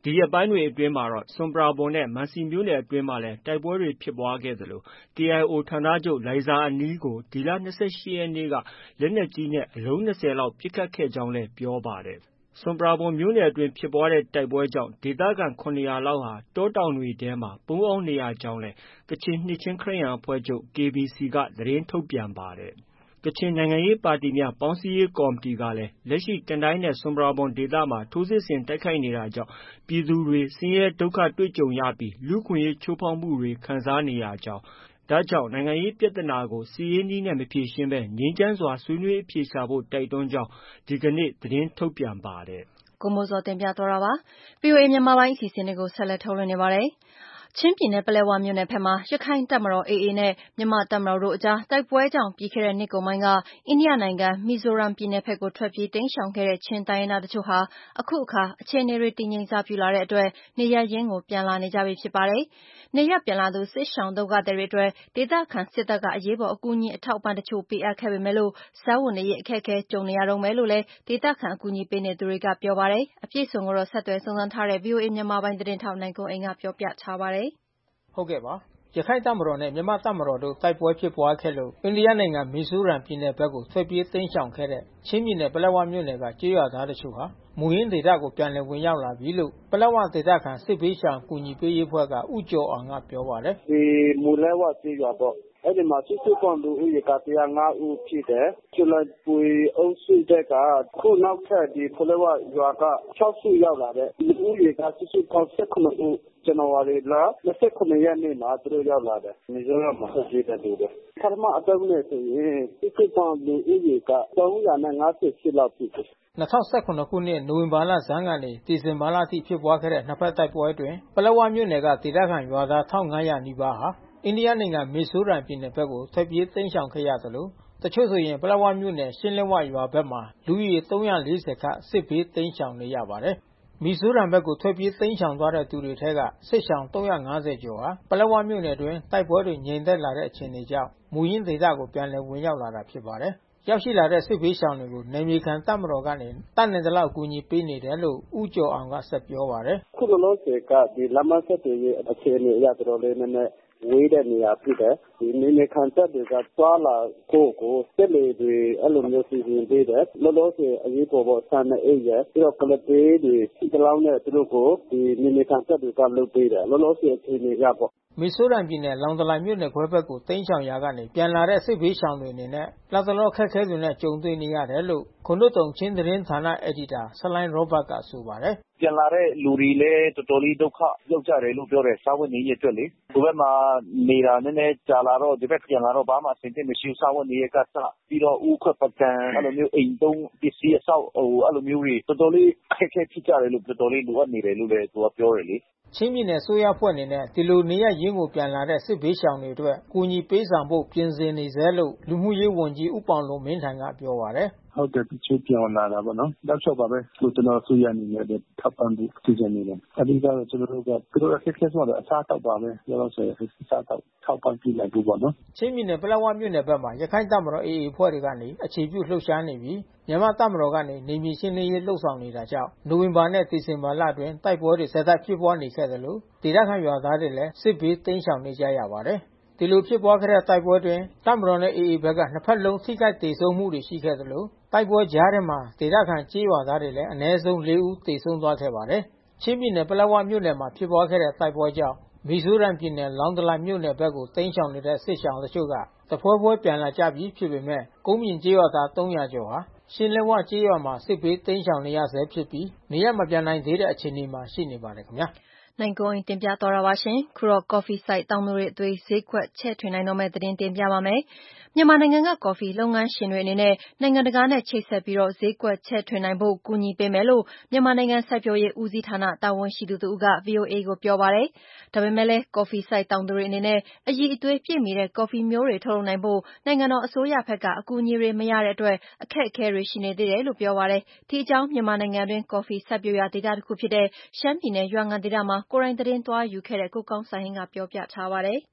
ဒီရက်ပိုင်းတွေအတွင်းမှာတော့ဆွမ်ပရာဘွန်နဲ့မန်စီမြို့နယ်အတွင်းမှာလည်းတိုက်ပွဲတွေဖြစ်ပွားခဲ့သလို ကေအိုင်အို ဌာနချုပ်လိုင်ဇာအနီးကိုဒီလ၂၈ရက်နေ့ကလက်နက်ကြီးနဲ့အလုံး၂၀လောက်ပစ်ခတ်ခဲ့ကြောင်းလည်းပြောပါတယ်။ ဆွမ်ပရာဘွမ်မြို့နယ်အတွင်းဖြစ်ပွားတဲ့တိုက်ပွဲကြောင့်ဒေသခံ၇၀၀လောက်ဟာတောတောင်တွေထဲမှာပုန်းအောင်းနေရကြောင်းလည်း ကချင်နှစ်ခြင်းခရစ်ယာန်အဖွဲ့ချုပ် ကေဘီစီက သတင်းထုတ်ပြန်ပါတယ်။ ကချင်နိုင်ငံရေးပါတီများပေါင်းစည်းရေးကော်မတီကလည်းလက်ရှိတနိုင်းနဲ့ဆွမ်ပရာဘွမ်ဒေသမှာထိုးစစ်ဆင်တိုက်ခိုက်နေတာကြောင့်ပြည်သူတွေဆင်းရဲဒုက္ခတွေ့ကြုံရပြီးလူ့အခွင့်အရေးချိုးဖောက်မှုတွေခံစားနေရကြောင်း၊ ဒါကြောင့်နိုင်ငံရေးပြဿနာကိုစစ်ရေးနည်းနဲ့မဖြေရှင်းဘဲငြိမ်းချမ်းစွာဆွေးနွေးအဖြေရှာဖို့တိုက်တွန်းကြောင်းဒီကနေ့သတင်းထုတ်ပြန်ပါတယ်။ကိုမိုးဇော်တင်ပြသွားတာပါ။ ဗွီအိုအေမြန်မာပိုင်းအစီအစဉ်တွေကိုဆက်လက်ထုတ်လွှင့်နေပါတယ်။ ချင်းပြည်နယ်ပလက်ဝမြို့နယ်ဘက်မှာရခိုင်တပ်မတော် အေအေ နဲ့မြန်မာ့တပ်မတော်တို့အကြားတိုက်ပွဲကြောင့်ပြီးခဲ့တဲ့နှစ်ကုန်ပိုင်းကအိန္ဒိယနိုင်ငံမီဇိုရမ်ပြည်နယ်ဘက်ကိုထွက်ပြေးတိမ်းရှောင်ခဲ့တဲ့ချင်းတိုင်းရင်းသားတချို့ဟာအခုအခါအခြေအနေတွေတည်ငြိမ်စပြုလာတဲ့အတွက်နေရပ်ရင်းကိုပြန်လာနေကြပြီဖြစ်ပါတယ်။နေရပ်ပြန်လာသူစစ်ရှောင်ဒုက္ခသည်တွေအတွက်ဒေသခံစစ်တပ်ကအရေးပေါ်အကူအညီအထောက်အပံ့တချို့ပေးအပ်ခဲ့ပေမဲ့လို့စားဝတ်နေရေးအခက်အခဲကြုံနေရတုန်းပဲလို့လည်းဒေသခံအကူအညီပေးနေသူတွေကပြောပါတယ်။အပြည့်အစုံကိုတော့ဆက်သွယ်စုံစမ်းထားတဲ့ ဗွီအိုအေမြန်မာပိုင်းသတင်းထောက်နိုင်ကွန်းအိန်ကပြောပြထားပါတယ်။ဟုတ်ကဲ့ပါရခိုင်တပ်မတော်နဲ့မြန်မာ့တပ်မတော်တို့တိုက်ပွဲဖြစ်ပွားခဲ့လို့အိန္ဒိယနိုင်ငံမီဇိုရမ်ပြည်နယ်ဘက်ကိုထွက်ပြေးတိမ်းရှောင်ခဲ့တဲ့ချင်းပြည်နယ်ပလက်ဝမြို့နယ်ကကျေးရွာသားတချို့ဟာမူရင်းဒေသကိုပြန်လည်ဝင်ရောက်လာပြီလို့ပလက်ဝဒေသခံစစ်ဘေးရှောင်ကူညီပေးရေးအဖွဲ့ကဦးကျော်အောင်ကပြောပါတယ်။ဒီမူလက်ဝကျေးရွာပေါ့အဲ့ဒီမှာစုစုပေါင်းလူဦးရေက၁၀၅ဦးဖြစ်တယ်။ကျွလပွေအုပ်စုတဲ့ကခုနောက်ထပ်ဒီဖလက်ဝရွာက၆စုရောက်လာတဲ့လူဦးရေကစုစုပေါင်း၁၇ဦးဇန်နဝါရီလ၂၇ရက်နေ့မှာသူတို့ရောက်လာတယ်။မီဇိုရမ်မှာဆက်ကြည့်တဲ့လူတွေပထမအတုံးနဲ့ဆိုရင်စုစုပေါင်းလူဦးရေက၃၅၈လောက်ဖြစ်တယ်၂၀၁၇ခုနှစ်နိုဝင်ဘာလဆန်းကနေဒီဇင်ဘာလအထိဖြစ်ပွားခဲ့တဲ့နှစ်ဖက်တိုက်ပွဲအတွင်းပလက်ဝမြို့နယ်ကဒေသခံရွာသား၁၅၀၀နီးပါးဟာအိန္ဒိယနိုင်ငံမီဇိုရမ်ပြည်နယ်ဘက်ကိုထွက်ပြေးတိမ်းရှောင်ခဲ့ရသလိုတချို့ဆိုရင်ပလက်ဝမြို့နယ်ရှင်းလက်ဝရွာဘက်မှာလူဦးရေ၃၄၀ခန့်စစ်ဘေးတိမ်းရှောင်နေရပါတယ်။မီဇိုရမ်ဘက်ကိုထွက်ပြေးတိမ်းရှောင်သွားတဲ့သူတွေထဲကစစ်ရှောင်၃၅၀ကျော်ဟာပလက်ဝမြို့နယ်အတွင်းတိုက်ပွဲတွေငြိမ်သက်လာတဲ့အခြေအနေကြောင့်မူရင်းဒေသကိုပြန်လည်ဝင်ရောက်လာတာဖြစ်ပါတယ်။ရောက်ရှိလာတဲ့စစ်ဘေးရှောင်တွေကိုနယ်မြေခံတပ်မတော်ကနေတတ်နိုင်သလောက်အကူအညီပေးနေတယ်လို့ဦးကျော်အောင်ကဆက်ပြောပါတယ်။ခုလောလောဆယ်ကဒီလမ်းမဆက်တွေရဲ့အခြေအနေအရတော်တော်လေးနည်းနည်းဝေးတဲ့နေရာဖြစ်တယ်။ဒီနေနေခံတပ်တွေကသွားလာဖို့ကိုတက်လေတွေအဲ့လိုမျိုးစီစဉ်ပေးတယ်။လောလောဆယ်အရေးပေါ်ပေါ်ဆန်နေအိတ်ရပြီးတော့ကလပေးတွေစီတလောင်းနဲ့သူတို့ကိုဒီနေနေခံတပ်တွေကလုပ်ပေးတယ်။လောလောဆယ်အခြေအနေရပေါ့မီဇိုရမ်ပြည်နယ်လောင်တလိုင်မြို့နယ်ခွဲဘက်ကိုတိမ်းရှောင်ရာကနေပြန်လာတဲ့စစ်ဘေးရှောင်တွေအနေနဲ့လတ်တလောအခက်ခဲတွေနဲ့ကြုံတွေ့နေရတယ်လို့ခွန်တွတ်တုံချင်းသတင်းဌာနအယ်ဒီတာဆလိုင်းရောဘတ်ကဆိုပါတယ်။ပြန်လာတဲ့လူတွေလည်းတော်တော်လေးဒုက္ခရောက်ကြတယ်လို့ပြောတယ်စားဝတ်နေရေးအတွက်လေ။ဒီဘက်မှာနေတာနည်းနည်းကြာလာတော့ဒီဘက်ပြန်လာတော့ဘာမှအဆင်သင့်မရှိဘူးစားဝတ်နေရေးကစပြီးတော့ဥခွက်ပကံအဲ့လိုမျိုးအိမ်သုံးပစ္စည်းအဆောက်ဟိုအဲ့လိုမျိုးတွေတော်တော်လေးအခက်ခဲဖြစ်ကြတယ်လို့တော်တော်လေးလိုအပ်နေတယ်လို့လည်းသူကပြောတယ်လေ။ချင်းပြည်နယ်ဆိုရအဖွဲ့အနေနဲ့ဒီလိုနေရရင်းကိုပြန်လာတဲ့စစ်ဘေးရှောင်တွေအတွက်ကူညီပေးဆောင်ဖို့ပြင်ဆင်နေဆဲလို့လူမှုရေးဝန်ကြီးဦးပေါင်လွန်မင်းထန်ကပြောပါတယ်။ဟုတ်တယ်တချို့ပြောင်းလာတာပေါ့နော်။တောက်လျှောက်ပါပဲ။ကိုကျွန်တော်ဆိုရအနေနဲ့ထောက်ပံ့ဖို့စီစဉ်နေတယ်။အဓိကတော့ကျွန်တော်တို့ကသူတို့အခက်ခဲဆုံးတော့အစားတောက်ပါပဲ။လောလောဆယ်အစားတောက်ထောက်ပံ့ပြလိုက်ဖို့ပေါ့နော်။ချင်းပြည်နယ်ပလက်ဝမြို့နယ်ဘက်မှာရခိုင်တပ်မတော် အေအေအဖွဲ့တွေကနေအခြေပြုလှုပ်ရှားနေပြီးမြန်မာတပ်မတော်ကနေနေမြေရှင်းလင်းရေးလှုပ်ဆောင်နေတာကြောင့်နိုဝင်ဘာနဲ့ဒီဇင်ဘာလအတွင်းတိုက်ပွဲတွေဆက်တိုက်ဖြစ်ပွားနေခဲ့တယ်လို့ဒေသခံရွာသားတွေလည်းစစ်ဘေးတိမ်းရှောင်နေကြရပါတယ်။ဒီလိုဖြစ်ပွားခဲ့တဲ့တိုက်ပွဲအတွင်းတပ်မတော်နဲ့အေအေဘက်ကနှစ်ဖက်လုံးထိခိုက်ဒေဆုံးမှုတွေရှိခဲ့သလိုတိုက်ပွဲကြားထဲမှာဒေသခံကျေးရွာသားတွေလည်းအနည်းဆုံးလေးဦးသေဆုံးသွားခဲ့ပါတယ်။ချင်းပြည်နယ်ပလက်ဝမြို့နယ်မှာဖြစ်ပွားခဲ့တဲ့တိုက်ပွဲကြောင့်မီဇိုရမ်ပြည်နယ်လောင်တလိုင်မြို့နယ်ဘက်ကိုတိမ်းရှောင်နေတဲ့စစ်ရှောင်တချို့ကတဖွဲဖွဲပြန်လာကြပြီးဖြစ်ပေမဲ့ကုန်းမြင့်ကျေးရွာသား၃၀၀ကျော်ဟာရှင်းလက်ဝကျေးရွာမှာစစ်ဘေးတိမ်းရှောင်နေရဆဲဖြစ်ပြီးနေရမပြန်နိုင်သေးတဲ့အခြေအနေမှာရှိနေပါတယ်ခင်ဗျာ။နိုင်ကွန်းတင်ပြတော်တာပါရှင်။ခုတော့ကော်ဖီစိုက်တောင်သူတွေအသွေးဈေးကွက်ချဲ့ထွင်နိုင်တော့မဲ့သတင်းတင်ပြပါမယ်။မြန်မာနိုင်ငံကကော်ဖီလုပ်ငန်းရှင်တွေအနေနဲ့နိုင်ငံတကာနဲ့ချိတ်ဆက်ပြီးတော့ဈေးကွက်ချဲ့ထွင်နိုင်ဖို့ကူညီပေးမယ်လို့မြန်မာနိုင်ငံစိုက်ပျိုးရေးဦးစီးဌာနတာဝန်ရှိသူတဦးက ဗွီအိုအေကိုပြောပါတယ်။ဒါပေမဲ့လည်းကော်ဖီစိုက်တောင်သူတွေအနေနဲ့အရည်အသွေးပြည့်မီတဲ့ကော်ဖီမျိုးတွေထုတ်လုပ်နိုင်ဖို့နိုင်ငံတော်အစိုးရဘက်ကအကူအညီတွေမရတဲ့အတွက်အခက်အခဲတွေရှိနေသေးတယ်လို့ပြောပါတယ်။ဒီအကြောင်းမြန်မာနိုင်ငံတွင်းကော်ဖီစိုက်ပျိုးရာဒေသတစ်ခုဖြစ်တဲ့ရှမ်းပြည်နယ်ရွာငံဒေသမှာကိုယ်တိုင်သတင်းသွားယူခဲ့တဲ့ကိုကောင်းစံဟိန်းကပြောပြထားပါတယ်။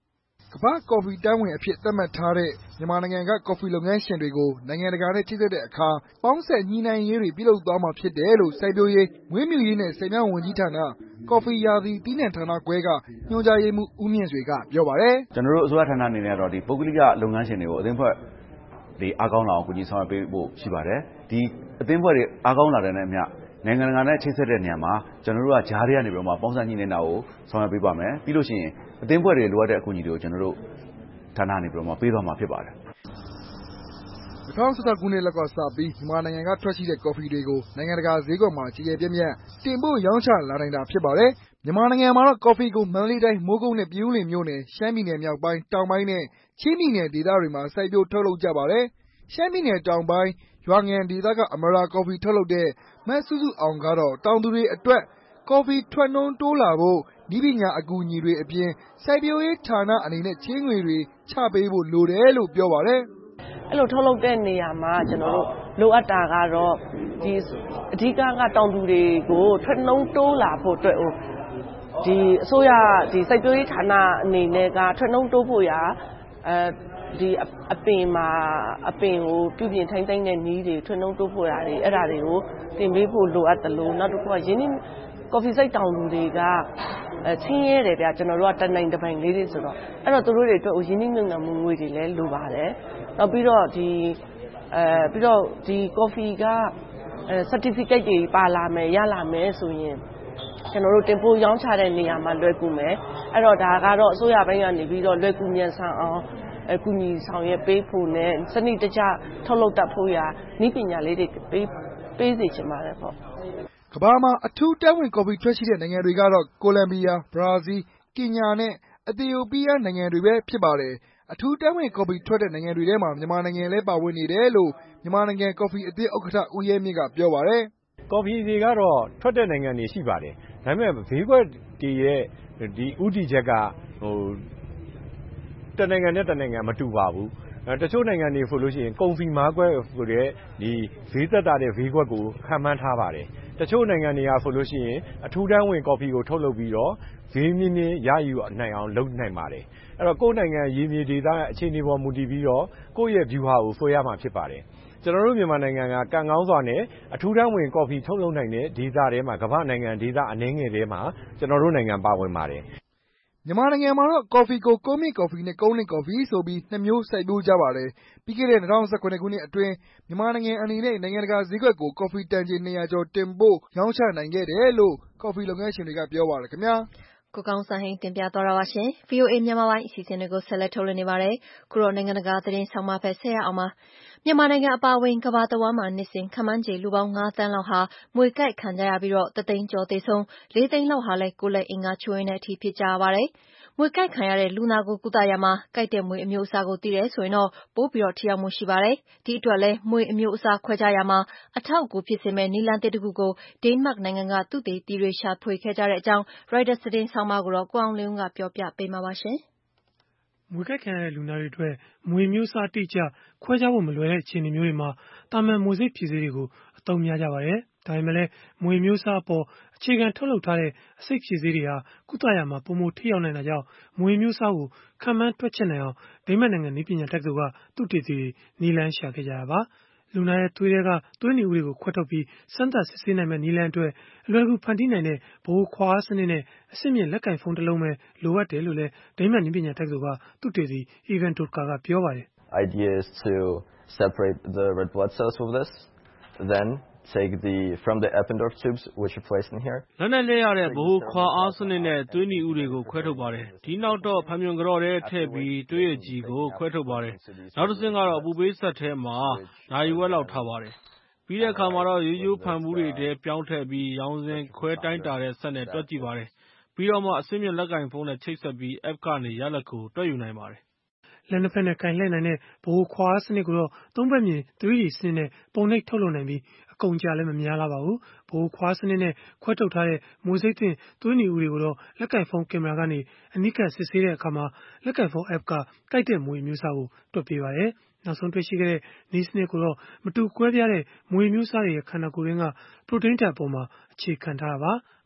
ကမ္ဘာ့ကော်ဖီတန်းဝင်အဖြစ်သတ်မှတ်ထားတဲ့မြန်မာနိုင်ငံကကော်ဖီလုပ်ငန်းရှင်တွေကိုနိုင်ငံတကာနဲ့ချိတ်ဆက်တဲ့အခါပေါင်းဆက်ညှိနှိုင်းရေးတွေပြုလုပ်သွားမှာဖြစ်တယ်လို့စိုက်ပျိုးရေးမွေးမြူရေးနဲ့ဆည်မြောင်းဝန်ကြီးဌာနကော်ဖီရာသီသီးနှံဌာနခွဲကညွှန်ကြားရေးမှူးဦးမြင့်ဆွေကပြောပါတယ်။ကျွန်တော်တို့အစိုးရဌာနအနေနဲ့တော့ဒီပုဂ္ဂလိကလုပ်ငန်းရှင်တွေကိုအသင်းဖွဲ့ဒီအားကောင်းလာအောင်ကူညီဆောင်ရွက်ပေးဖို့ရှိပါတယ်။ဒီအသင်းဖွဲ့တွေအားကောင်းလာတဲ့နဲ့အမျှနိုင်ငံတကာနဲ့ချိတ်ဆက်တဲ့နေရာမှာကျွန်တော်တို့ကဂျားတွေကနေပြီးတော့မှပေါင်းစပ်ညှိနှိုင်းတာကိုဆောင်ရွက်ပေးပါမယ်။ပြီးလို့ရှိရင်အသင်းဖွဲ့တွေလိုအပ်တဲ့အကူအညီတွေကိုကျွန်တော်တို့ဌာနနေပြီးတော့မှပေးသွားမှာဖြစ်ပါတယ်၂၀၁၆ခုနှစ်လောက်ကစပြီးမြန်မာနိုင်ငံကထွက်ရှိတဲ့ကော်ဖီတွေကိုနိုင်ငံတကာဈေးကွက်မှာကြီးကျယ်ပြန့်ပြန့်တင်ပို့ရောင်းချလာနိုင်တာဖြစ်ပါတယ်။မြန်မာနိုင်ငံမှာတော့ကော်ဖီကိုမန္တလေးတိုင်းမိုးကုတ်နဲ့ပြင်ဦးလွင်မြို့နယ်ရှမ်းပြည်နယ်မြောက်ပိုင်းတောင်ပိုင်းနဲ့ချင်းပြည်နယ်ဒေသတွေမှာစိုက်ပျိုးထုတ်လုပ်ကြပါတယ်။ရှမ်းပြည်နယ်တောင်ပိုင်းရွာငံဒေသကအမရာကော်ဖီထုတ်လုပ်တဲ့မစုစုအောင်ကတော့တောင်သူတွေအတွက်ကော်ဖီထွက်နှုန်းတိုးလာဖို့နည်းပညာအကူအညီတွေအပြင်စိုက်ပျိုးရေးဌာနအနေနဲ့ချေးငွေတွေချပေးဖို့လိုတယ်လို့ပြောပါတယ်။အဲ့လိုထုတ်လုပ်တဲ့နေရာမှာကျွန်တော်တို့လိုအပ်တာကတော့ဒီအဓိကကတောင်သူတွေကိုထွက်နှုန်းတိုးလာဖို့အတွက်ဒီအစိုးရဒီစိုက်ပျိုးရေးဌာနအနေနဲ့ကထွက်နှုန်းတိုးဖို့ရာအဲဒီအပင်မှာအပင်ကိုပြုပြင်ထိန်းသိမ်းတဲ့နည်းတွေထွက်နှုန်းတိုးဖို့ရာတွေအဲ့ဒါတွေကိုတင်ပေးဖို့လိုအပ်တယ်လို့နောက်တစ်ခုကရင်းနှီးကော်ဖီစိုက်တောင်သူတွေကအဲချင်းရဲတယ်ဗျာကျွန်တော်တို့ကတနိုင်တပိုင်လေးတွေဆိုတော့အဲ့တော့သူတို့တွေအတွက်ရင်းနှီးမြှုပ်နှံမှုငွေတွေလည်းလိုပါတယ်နောက်ပြီးတော့ဒီအဲပြီးတော့ဒီကော်ဖီကအဲ certificate တွေပါလာမယ်ရလာမယ်ဆိုရင်ကျွန်တော်တို့တင်ပို့ရောင်းချတဲ့နေရာမှာလွယ်ကူမယ်အဲ့တော့ဒါကတော့အစိုးရဘက်ကနေပြီးတော့လွယ်ကူမြန်ဆန်အောင်အကူအညီဆောင်ရွက်ပေးဖို့နဲ့စနစ်တကျထုတ်လုပ်တတ်ဖို့ရာနည်းပညာလေးတွေပေးပေးစီချင်ပါတယ်ပေါ့ကမ္ဘာမှာအထူးတန်းဝင်ကော်ဖီထွက်ရှိတဲ့နိုင်ငံတွေကတော့ကိုလံဘီယာဘရာဇီးကင်ညာနဲ့အသီယိုပီးယားနိုင်ငံတွေပဲဖြစ်ပါတယ်အထူးတန်းဝင်ကော်ဖီထွက်တဲ့နိုင်ငံတွေထဲမှာမြန်မာနိုင်ငံလည်းပါဝင်နေတယ်လို့မြန်မာနိုင်ငံကော်ဖီအသင်းဥက္ကဋ္ဌဦးရဲမြင့်ကပြောပါတယ်ကော်ဖီတွေကတော့ထွက်တဲ့နိုင်ငံတွေရှိပါတယ်ဒါပေမဲ့ဈေးကွက်တွေရဲ့ဒီဥတီချက်ကဟိုတနိုင်ငံနဲ့တနိုင်ငံမတူပါဘူးတချို့နိုင်ငံတွေဆိုလို့ရှိရင်ကုန်စည်မားကွက်ဆိုတဲ့ဒီဈေးသက်သာတဲ့ဈေးကွက်ကိုခံမှန်းထားပါတယ်တချို့နိုင်ငံတွေကဆိုလို့ရှိရင်အထူးတန်းဝင်ကော်ဖီကိုထုတ်လုပ်ပြီးတော့ဈေးမြင့်မြင့်ရယူနိုင်အောင်လုပ်နိုင်ပါတယ်အဲ့တော့ကိုယ့်နိုင်ငံရင်းမြေဒေသအခြေအနေပေါ်မူတည်ပြီးတော့ကိုယ့်ရဲ့ view ဟာကိုဆွဲရမှာဖြစ်ပါတယ်ကျွန်တော်တို့မြန်မာနိုင်ငံကကံကောင်းစွာနဲ့အထူးတန်းဝင်ကော်ဖီထုတ်လုပ်နိုင်တဲ့ဒေသထဲမှာကမ္ဘာနိုင်ငံဒေသအနည်းငယ်ထဲမှာကျွန်တော်တို့နိုင်ငံပါဝင်ပါတယ်မြန်မာနိုင်ငံမှာတော့ကော်ဖီကိုကုန်းမြင့်ကော်ဖီနဲ့ကုန်းလင့်ကော်ဖီဆိုပြီးနှစ်မျိုးစိုက်ပျိုးကြပါတယ်။ပြီးခဲ့တဲ့၂၀၁၇ခုနှစ်အတွင်းမြန်မာနိုင်ငံအနေနဲ့နိုင်ငံတကာဈေးကွက်ကိုကော်ဖီတန်ချိန်၂ရာကျော်တင်ပို့ရောင်းချနိုင်ခဲ့တယ်လို့ကော်ဖီလုပ်ငန်းရှင်တွေကပြောပါတယ်ခင်ဗျာ။ကိုကောင်းစံဟိန်းတင်ပြသွားတာပါရှင်။ ဗွီအိုအေမြန်မာပိုင်းအစီအစဉ်တွေကိုဆက်လက်ထုတ်လွှင့်နေပါတယ်။ခုတော့နိုင်ငံတကာသတင်းဆောင်မဖက်ဆက်ရအောင်ပါ။မြန်မာနိုင်ငံအပါအဝင်ကမ္ဘာတဝန်းမှာနှစ်စဉ်ခန့်မှန်းခြေလူပေါင်း၅သန်းလောက်ဟာမြွေကိုက်ခံကြရပြီးတော့တသိန်းကျော်သေဆုံးလေးသိန်းလောက်ဟာလည်းကိုယ်လက်အင်္ဂါချို့ယွင်းတဲ့အထိဖြစ်ကြရပါတယ်။မြွေကိုက်ခံရတဲ့လူနာကိုကုသရာမှာကိုက်တဲ့မြွေအမျိုးအစားကိုသိတယ်ဆိုရင်တော့ပိုပြီးတော့ထိရောက်မှုရှိပါတယ်။ဒီအတွက်လည်းမြွေအမျိုးအစားခွဲခြားရာမှာအထောက်အကူဖြစ်စေမယ့်နည်းလမ်းသစ်တစ်ခုကိုဒိန်းမတ်နိုင်ငံကသုတေသီတွေရှာဖွေခဲ့ကြတဲ့အကြောင်း Reuters သတင်းဆောင်းပါးကိုတော့ကိုအောင်လင်းဦးကပြောပြပေးမှာပါရှင်။မြွေကိုက်ခံရတဲ့လူနာတွေအတွက်မြွေမျိုးစားတိကျခွဲခြားဖို့မလွယ်တဲ့အခြေအနေမျိုးတွေမှာတာမန်မြွေစိတ်ဖြည့်ဆေးတွေကိုအသုံးများကြပါတယ်။ဒါပေမဲ့လည်းမြွေမျိုးစားအပေါ်အခြေခံထုတ်လုပ်ထားတဲ့အစိတ်ဖြည့်ဆေးတွေဟာကုသရာမှာပုံမထိရောက်နိုင်တာကြောင့်မြွေမျိုးစားကိုခံမှန်းတွက်ချက်နိုင်အောင်ဒိန်းမတ်နိုင်ငံနည်းပညာတက္ကသိုလ်ကသုတေသီတွေနည်းလမ်းရှာခဲ့ကြတာပါ။လူနာရဲ့သွေးထဲကသွေးနီဦးတွေကိုခွဲထုတ်ပြီးစမ်းသပ်စစ်ဆေးနိုင်မယ့်နည်းလမ်းအတွက်အလွယ်ကူဖန်တီးနိုင်တဲ့ဗဟိုခွာအားစနစ်နဲ့အဆင့်မြင့်လက်ကိုင်ဖုန်းတစ်လုံးပဲလိုအပ်တယ်လို့လည်းဒိန်းမတ်နည်းပညာတက္ကသိုလ်ကသုတေသီ Ivan Totka ကပြောပါတယ်။ Idea is to separate the red blood cells with this then take the from the Eppendorf tubes which are placed in here လက်နဲ့လက်ရတဲ့ဗဟိုခွာအားစနစ်နဲ့သွေးနီဦးတွေကိုခွဲထုတ်ပါတယ်ဒီနောက်တော့ဖန်မြွန်ကြော့ထဲထည့်ပြီးသွေးရည်ကြည်ကိုခွဲထုတ်ပါတယ်နောက်တစ်ဆင့်ကတော့အပူပေးဆက်ထဲမှာဓာရီဝက်လောက်ထားပါတယ်ပြီးတဲ့အခါမှာတော့ရိုးရိုးဖန်ဘူးတွေထဲပြောင်းထည့်ပြီးရောင်စင်ခွဲတိုင်းတာတဲ့ဆက်နဲ့တွက်ကြည့်ပါတယ်ပြီးတော့မှအဆင့်မြင့်လက်ကိုင်ဖုန်းနဲ့ချိတ်ဆက်ပြီး app ကနေရလဒ်ကိုတွက်ယူနိုင်ပါတယ်လက်နှစ်ဖက်နဲ့ကင်လှည့်နိုင်တဲ့ဗဟိုခွာအားစနစ်ကိုတော့သုံးဘက်မြင် သရီဒီ စနစ်နဲ့ပုံနှိပ်ထုတ်လုပ်နိုင်ပြီးအကုန်ကြလည်းမများလာပါဘူးဗဟိုခွာစနစ်နဲ့ခွဲထုတ်ထားတဲ့မွေစိတ်သင့်သွေးနီဦးတွေကိုတော့လက်ကင်ဖုန်းကင်မရာကနေအနီးကပ်စစ်ဆေးတဲ့အခါမှာလက်ကင်ဖုန်း app ကကိုက်တဲ့မွေမျိုးစားကိုတွက်ပေးပါတယ်နောက်ဆုံးတွေ့ရှိခဲ့တဲ့နည်းစနစ်ကိုတော့မတူကွဲပြားတဲ့မွေမျိုးစားတွေရဲ့ခန္ဓာကိုယ်ရင်းကပရိုတိန်းဓာတ်ပေါ်မှာအခြေခံထားတာပါမ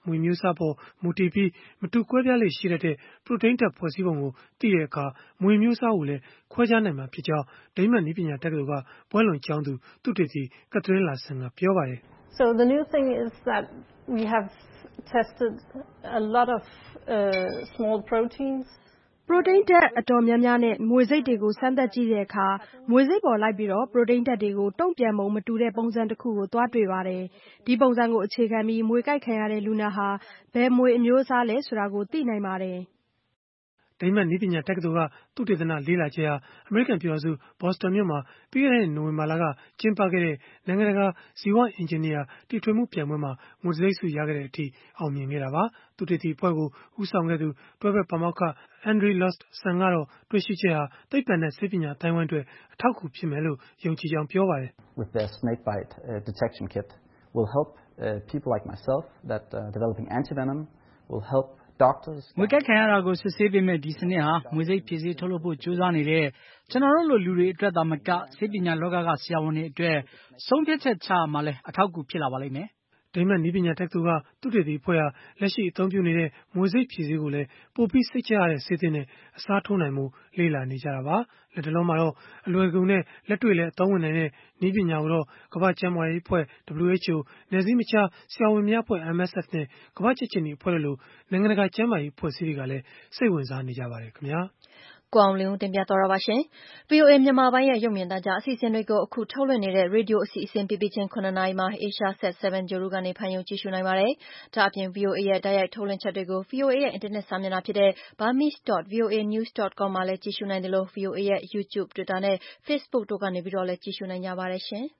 မွေမျိုးစားပေါ်မူတည်ပြီးမတူကွဲပြားလေ့ရှိတတ်တဲ့ ပရိုတိန်းဓာတ်ဖွဲ့စည်းပုံကိုသိတဲ့အခါမွေမျိုးစားကိုလည်းခွဲခြားနိုင်မှာဖြစ်ကြောင်းဒိန်းမတ်နည်းပညာတက္ကသိုလ်ကဘွဲ့လွန်ကျောင်းသူသုတေသီ Catherine Larson ကပြောပါတယ်။ So the new thing is that we have tested a lot of uh, small proteins ပရိုတိန်းဓာတ်အတော်များများနဲ့မွေစိတ်တွေကိုစမ်းသပ်ကြည့်တဲ့အခါမွေစိတ်ပေါ်လိုက်ပြီးတော့ပရိုတိန်းဓာတ်တွေကိုတုံ့ပြန်ပုံမတူတဲ့ပုံစံတစ်ခုကိုသွားတွေ့ပါတယ်။ဒီပုံစံကိုအခြေခံပြီးမွေကိုက်ခံရတဲ့လူနာဟာဘယ်မွေအမျိုးအစားလဲဆိုတာကိုသိနိုင်ပါတယ်။ဒိန်းမတ်နည်းပညာတက္ကသိုလ်ကသုတေသနလေ့လာချက်ဟာအမေရိကန်ပြည်ထောင်စုဘော့စတွန်မြို့မှာပြီးခဲ့တဲ့နိုဝင်ဘာလကကျင်းပခဲ့တဲ့နိုင်ငံတကာဇီဝအင်ဂျင်နီယာတီထွင်မှုပြိုင်ပွဲမှာငွေတံဆိပ်ဆုရခဲ့တဲ့အထိအောင်မြင်ခဲ့တာပါ။သုတေသီအဖွဲ့ကိုဦးဆောင်ခဲ့သူတွဲဘက်ပါမောက္ခ Andre Lostson ကတော့တွေ့ရှိချက်ဟာသိပ္ပံနဲ့ဆေးပညာအသိုင်းအဝိုင်းအတွက်အထောက်အကူဖြစ်မယ်လို့ယုံကြည်ကြောင်းပြောပါတယ်။ With the snake bite uh, detection kit will help uh, people like myself that uh, developing antivenom will help မွေးကက်ခံရတာကိုစစ်ဆေးပေးမဲ့ဒီစနစ်ဟာမွေးစိတ်ဖြည့်ဆည်းထုတ်လုပ်ဖို့ကြိုးစားနေတဲ့ကျွန်တော်တို့လိုလူတွေအတွက်သာမကဆေးပညာလောကကဆရာဝန်တွေအတွက်ဆုံးဖြတ်ချက်ချမှလည်းအထောက်အကူဖြစ်လာပါလိမ့်မယ်ဒိန်းမတ်နည်းပညာတက္ကသိုလ်ကသုတေသီအဖွဲ့ဟာလက်ရှိအသုံးပြုနေတဲ့မွေစိတ်ဖြည့်ဆည်းကိုလည်းပိုပြီးစိတ်ချရတဲ့ဆေးသစ်နဲ့အစားထိုးနိုင်မှုလေ့လာနေကြတာပါ။လက်တလုံးမှာတော့အလွယ်ကူနဲ့လက်တွေ့လည်းအသုံးဝင်နိုင်တဲ့နည်းပညာကိုတော့ကမ္ဘာ့ကျန်းမာရေးအဖွဲ့ W H O နယ်စည်းမခြားဆရာဝန်များအဖွဲ့ M S F နဲ့ကမ္ဘာ့ကြက်ခြေနီအဖွဲ့တို့လိုနိုင်ငံတကာကျန်းမာရေးအဖွဲ့အစည်းတွေကလည်းစိတ်ဝင်စားနေကြပါတယ်ခင်ဗျာ။ကိုအောင်လင်းတင်ပြသွားတာပါရှင်။ ဗွီအိုအေမြန်မာပိုင်းရဲ့ရုပ်မြင်သံကြားအစီအစဉ်တွေကိုအခုထုတ်လွှင့်နေတဲ့ရေဒီယိုအစီအစဉ် ပြီးပြီးချင်းခုနစ်နာရီမှာ Asia Set 7 ဂြိုဟ်တုကနေဖန်ယုံကြည့်ရှုနိုင်ပါတယ်။ဒါအပြင် ဗွီအိုအေရဲ့တိုက်ရိုက်ထုတ်လွှင့်ချက်တွေကို ဗွီအိုအေရဲ့အင်တာနက်စာမျက်နှာဖြစ်တဲ့ burmese dot voa news dot com မှာလည်းကြည့်ရှုနိုင်တယ်လို့ ဗွီအိုအေရဲ့ YouTube, Twitter နဲ့ Facebook တို့ကနေပြီးတော့လည်းကြည့်ရှုနိုင်ကြပါတယ်ရှင်။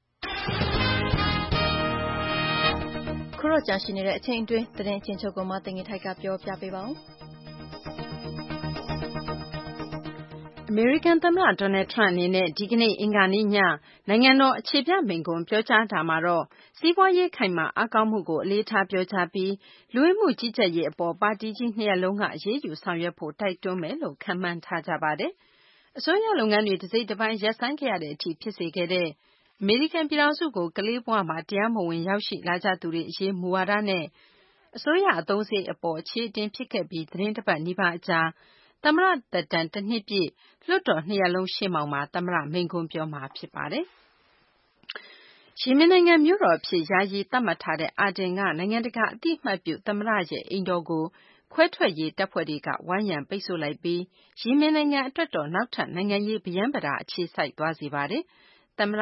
ခုတော့ကြန့်ရှိနေတဲ့အချိန်အတွင်းသတင်းအချင်းချုပ်ကိုမှတင်ငင်ထိုက်ကပြောပြပေးပါဦး။အမေရိကန်သမ္မတ Donald Trump အနေနဲ့ဒီကနေ့အင်္ဂါနေ့ညနိုင်ငံတော်အခြေပြမိန့်ခွန်းပြောကြားတာမှာတော့စီးပွားရေးခိုင်မာအားကောင်းမှုကိုအလေးထားပြောကြားပြီးလူဝင်မှုကြီးကြပ်ရေးအပေါ်ပါတီကြီးနှစ်ရပ်လုံးကအရေးယူဆောင်ရွက်ဖို့တိုက်တွန်းမယ်လို့ခန့်မှန်းထားကြပါတယ်။အစိုးရလုပ်ငန်းတွေတစိတ်တပိုင်းရပ်ဆိုင်းခဲ့ရတဲ့အထိဖြစ်စေခဲ့တဲ့အမေရိကန်ပြည်ထောင်စုကိုကလေးဘဝမှာတရားမဝင်ရောက်ရှိလာကြသူတွေအရေးမူဝါဒနဲ့အစိုးရအသုံးစရိတ်အပေါ်အခြေအတင်ဖြစ်ခဲ့ပြီးသတင်းတစ်ပတ်နီးပါးအကြာသမ္မတသက်တမ်းတစ်နှစ်ပြည့်လွှတ်တော်နှစ်ရပ်လုံးရှေ့မှောက်မှာသမ္မတမိန့်ခွန်းပြောမှာဖြစ်ပါတယ်။ယီမင်နိုင်ငံမြို့တော်အဖြစ်ယာယီသတ်မှတ်ထားတဲ့အာဒင်ကနိုင်ငံတကာအသိအမှတ်ပြုသမ္မတရဲ့အိမ်တော်ကိုခွဲထွက်ရေးတပ်ဖွဲ့တွေကဝိုင်းရံပိတ်ဆို့လိုက်ပြီးယီမင်နိုင်ငံအတွက်တော့နောက်ထပ်နိုင်ငံရေးဗရမ်းပဒါအခြေစိုက်သွားစေပါတယ်။သမ္မတ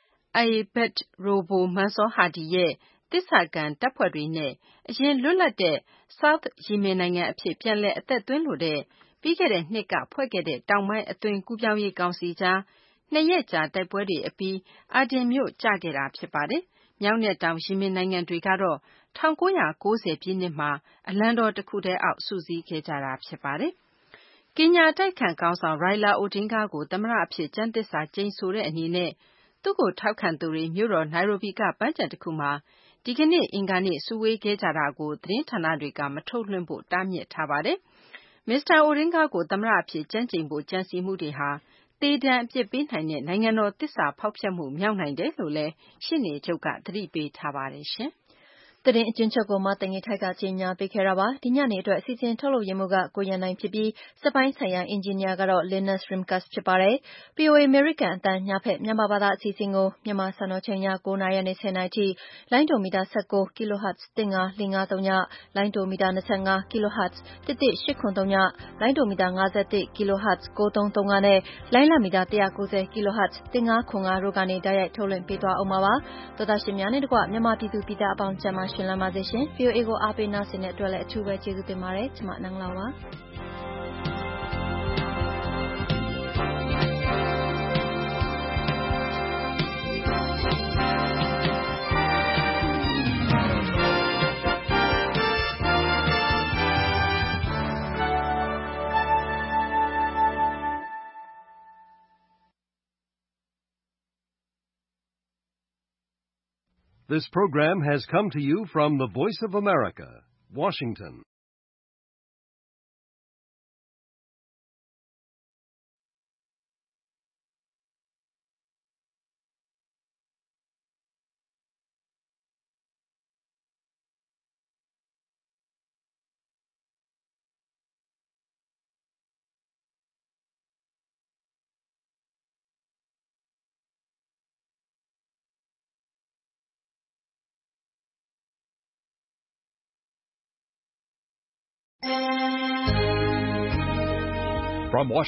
Abed Robo Mansour Hadi ရဲ့သစ္စာခံတပ်ဖွဲ့တွေနဲ့အရင်လွတ်လပ်တဲ့ South ယီမင်နိုင်ငံအဖြစ်ပြန်လည်အသက်သွင်းလိုတဲ့ပြီးခဲ့တဲ့နှစ်ကဖွဲ့ခဲ့တဲ့တောင်ပိုင်းအသွင်ကူးပြောင်းရေးကောင်စီကြားနှစ်ရက်ကြာတိုက်ပွဲတွေအပြီးအာဒင်မြို့ကျခဲ့တာဖြစ်ပါတယ်။မြောက်နဲ့တောင်ယီမင်နိုင်ငံတွေကတော့၁၉၉၀ပြည့်နှစ်မှာအလံတော်တစ်ခုတည်းအောက်စုစည်းခဲ့ကြတာဖြစ်ပါတယ်။ကင်ညာတိုက်ခံခေါင်းဆောင် Raila Odinga ကိုသမ္မတအဖြစ်ကျမ်းသစ္စာကျိန်ဆိုတဲ့အနေနဲ့သူ့ကိုထောက်ခံသူတွေမြို့တော်နိုင်ရိုဘီကပန်းခြံတစ်ခုမှာဒီကနေ့အင်္ဂါနေ့စုဝေးခဲ့ကြတာကိုသတင်းဌာနတွေကမထုတ်လွှင့်ဖို့တားမြစ်ထားပါတယ်။မစ္စတာ Odinga ကိုသမ္မတအဖြစ်ကျမ်းကျိန်ဖို့ကြံစည်မှုတွေဟာသေဒဏ်အပြစ်ပေးနိုင်တဲ့နိုင်ငံတော်သစ္စာဖောက်ဖျက်မှုမြောက်နိုင်တယ်လို့လည်းရှေ့နေချုပ်ကသတိပေးထားပါတယ်ရှင်။သတင်းအကျဉ်းချုပ်ကိုမှတင်ငင်ထိုက်ကကြီးညာပေးခဲ့တာပါဒီညနေအတွက်အစီအစဉ်ထုတ်လုပ်ရမှုကကိုရန်နိုင်ဖြစ်ပြီးစပိုင်းဆိုင်ရာအင်ဂျင်နီယာကတော့ Linus Rimkus ဖြစ်ပါတယ်။ ဗွီအိုအေ American အတန်းညဖက်မြန်မာဘာသာအစီအစဉ်ကိုမြန်မာစံတော်ချိန်ည၉နာရီနဲ့၁၀နာရီထိလိုင်းဒိုမီတာ၁၉ kHz တစ်ငါးလေးငါးသုံးညလိုင်းဒိုမီတာ၂၅ kHz တစ်တစ်ရှစ်ခွန်သုံးညလိုင်းဒိုမီတာ၅၁ kHz ကိုးသုံးသုံးငါနဲ့လိုင်းလမီတာ၁၉၀ kHz တစ်ငါးခွန်ငါတို့ကနေတိုက်ရိုက်ထုတ်လွှင့်ပေးသွားအောင်ပါပါသောတာရှင်များနဲ့တကွမြန်မာပြည်သူပြည်သားအပေါင်းကျန်းမာရှင်လန်းပါစေရှင် ဗွီအိုအေကိုအားပေးနာဆင်တဲ့အတွက်လည်းအထူးပဲကျေးဇူးတင်ပါတယ်ကျွန်မနန်းလာပါ This program has come to you from the Voice of America, Washington. From Washington